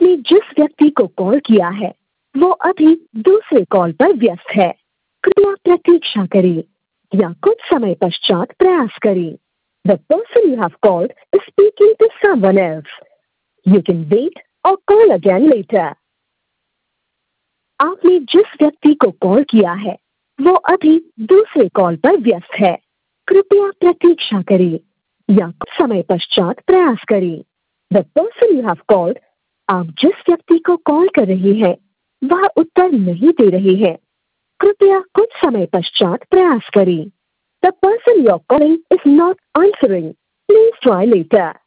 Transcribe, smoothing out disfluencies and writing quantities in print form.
आपने जिस व्यक्ति को कॉल किया है वो अभी दूसरे कॉल पर व्यस्त है। कृपया प्रतीक्षा करें या कुछ समय पश्चात प्रयास करें। The person you have called is speaking to someone else. You can wait or call again later. आपने जिस व्यक्ति को कॉल किया है वो अभी दूसरे कॉल पर व्यस्त है। कृपया प्रतीक्षा करें या कुछ समय पश्चात प्रयास करें। The person you have called, आप जिस व्यक्ति को कॉल कर रहे हैं वह उत्तर नहीं दे रहे हैं। कृपया कुछ समय पश्चात प्रयास करें। The person you are calling is not answering. Please try later.